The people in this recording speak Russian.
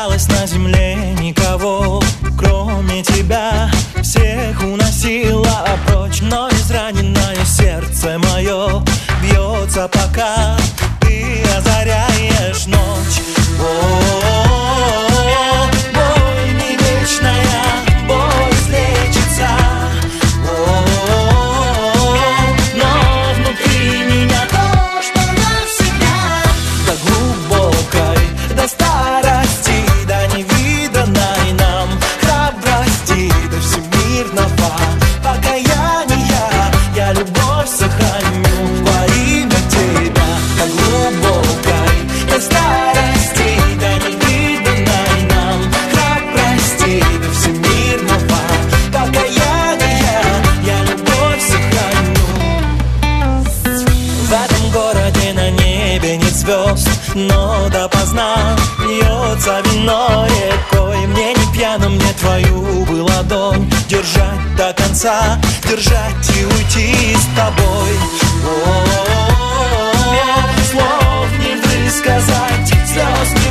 осталось на земле никого, кроме тебя. Всех уносила прочь, но израненное сердце мое бьется, пока ты озаряешь ночь. О-о-о-о, боль не вечная, боль излечится. О-о-о-о, но внутри меня то, что навсегда. До глубокой, до старости, до невиданной нам храбрости, до всемирного покаяния я любовь сохраню во имя тебя. До глубокой, до старости, до невиданной нам храбрости, до всемирного покаяния я любовь сохраню. В этом городе на небе нет звезд, но допоздна льется вино рекой. Мне не пьяным, мне твою бы ладонь держать до конца, держать и уйти с тобой. О-о-о-о, слов не высказать, слез